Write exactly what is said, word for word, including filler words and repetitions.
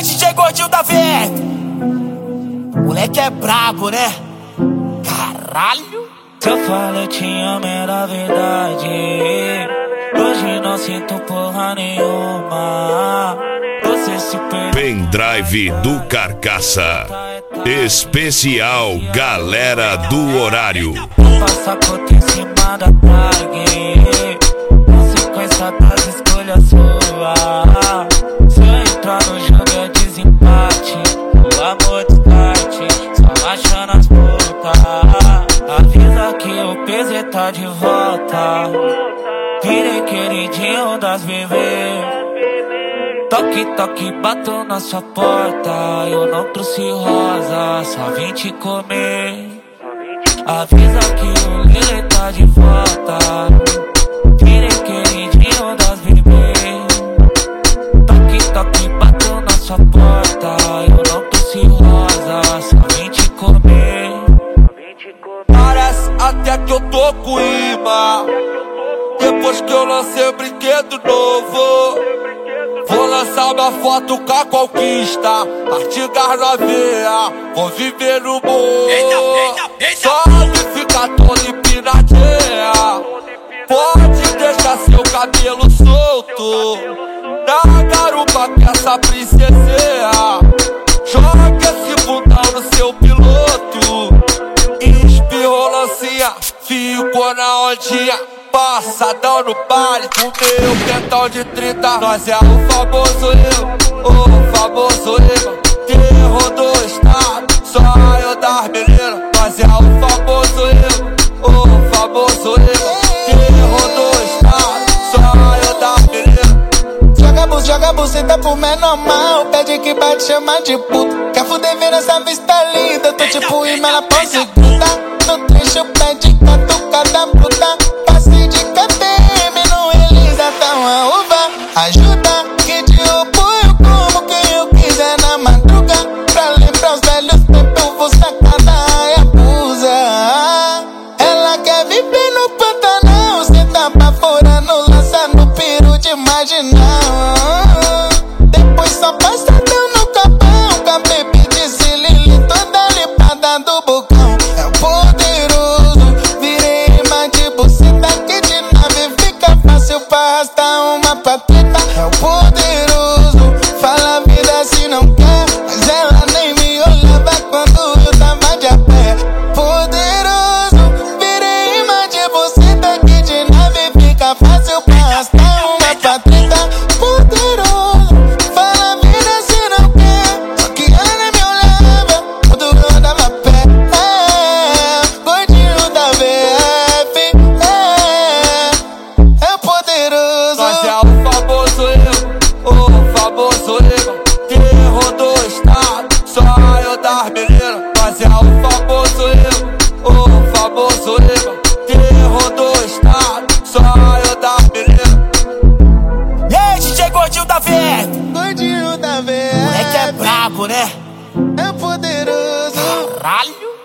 aí, D J Gordinho da V R. Moleque é brabo, né? Caralho. Se eu falo eu te amo era verdade. Hoje não sinto porra nenhuma. Você se perdeu. Pendrive do Carcaça. Especial Galera do Horário. Passa conta em cima da tag. Consequência das escolhas suas. Se eu entrar no jogo é desempate. O amor descarte, só achando as putas. Avisa que o P Z tá de volta. Virei queridinho das bebês. Toque, toque, bato na sua porta. Eu não trouxe rosa, só vim te comer. Avisa que o Lili tá de volta. Virei queridinho das bebês. Toque, toque, bato na sua porta. Eu não trouxe rosa, só vim te comer. Parece até que eu tô com imã. Depois que eu lancei o brinquedo novo, vou lançar minha foto com a conquista. Artigas na veia, vou viver no morro. Só de ficar todo empinadinha. Pode deixar seu cabelo solto na garupa que essa princesinha. Joga esse bundão no seu piloto. Espirrou lancinha, ficou na ondinha. Passadão no baile, o meu pentão de trinta. Nós é o famoso eu, o famoso eu. Terror do estado, só eu das meninas. Nós é o famoso eu, o famoso eu. Terror do estado, só eu das meninas. Joga bu, joga buceta pro menor mal. Pede que bate, chama de puta. Quer fuder, vira essa vista linda. Tô tipo imã na pose gruda. No trecho pede catucada bruta. Passe de K T M no Elisa, tá uma uva. Ajuda que te apoio como quem eu quiser na madruga. Pra lembrar os velhos tempos, vou sacada e abusa. Ela quer viver no Pantanal, senta pra fora no lança no peru de marginal. Depois só passadão no capão, com a baby de Cilili toda limpada do bocão. É o poderoso, virei imã de buceta que de nave fica fácil pra arrastar uma patreta. É o poderoso, fala a vida se não quer, mas ela nem me olhava quando eu tava de a pé. Poderoso, virei imã de buceta que de nave fica fácil pra arrastar uma patreta. Poderoso, fala a vida se não quer, só que ela nem me olhava quando eu andava a pé. É, gordinho da V F, é, é poderoso. Nós é o famoso eu, o famoso eu. Terror do estado, só eu das meninas. Nós é o famoso eu, o famoso eu. Terror do estado, só eu das meninas. E aí, D J Gordinho da V R. Gordinho da V F, Moleque é brabo, né? é poderoso. Caralho.